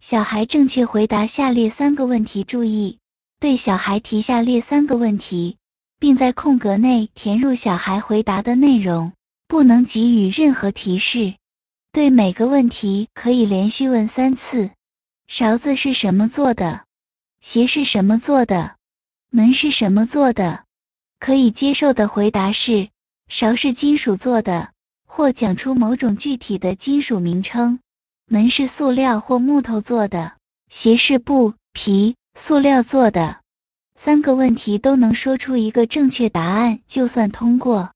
小孩正确回答下列3个问题。注意，对小孩提下列3个问题，并在空格内填入小孩回答的内容，不能给予任何提示。对每个问题可以连续问3次。勺子是什么做的？鞋是什么做的？门是什么做的？可以接受的回答是，勺是金属做的，或讲出某种具体的金属名称。门是塑料或木头做的，鞋是布、皮、塑料做的。3个问题都能说出一个正确答案，就算通过。